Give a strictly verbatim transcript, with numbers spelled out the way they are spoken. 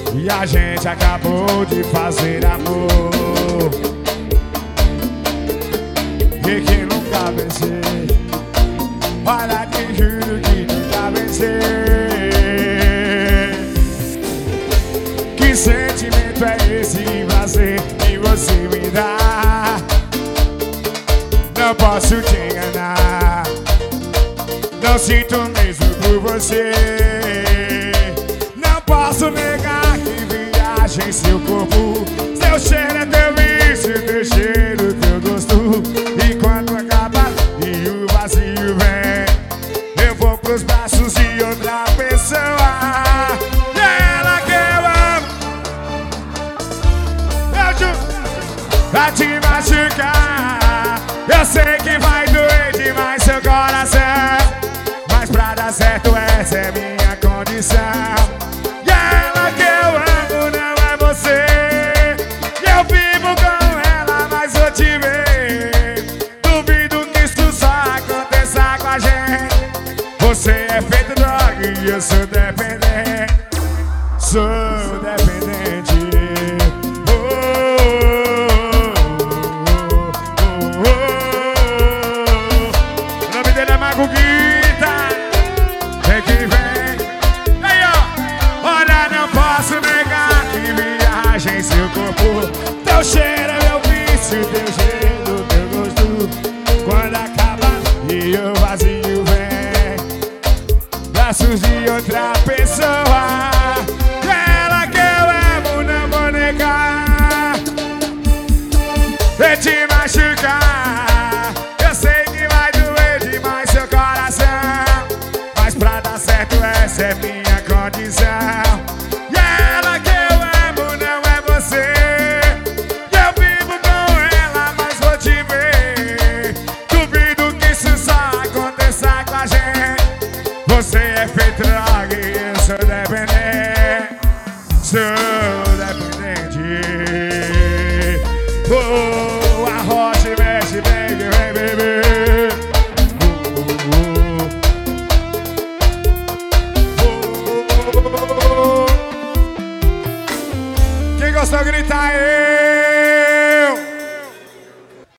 e a gente acabou de fazer amor. E que nunca vencer, olha que juro que nunca vencer. Que sentimento é esse prazer que você me dá? Não posso te enganar, não sinto mesmo por você. Não posso negar que viaja em seu corpo. Seu cheiro é teu vício, teu cheiro, teu gosto. E quando acaba e o vazio vem, eu vou pros braços de outra pessoa. E ela que eu amo, eu juro, pra te machucar. Eu sei que vai doer demais seu coração, mas pra dar certo essa é minha condição. E ela que eu amo não é você. Eu vivo com ela, mas vou te ver. Duvido que isso só aconteça com a gente. Você é feito droga e eu sou dependente. Sou dependente. Oh, oh, oh, oh. O nome dele é Mago Guita. Vem que vem. Aí, ó. Olha, não posso negar que viaja em seu corpo. Teu cheiro é meu vício, teu cheiro, teu gosto. Quando acaba e o vazio vem, braços de outra pessoa. Ela que eu amo, não vou negar. Vem te machucar. Eu sei que vai doer demais seu coração, mas pra dar certo essa é minha condição.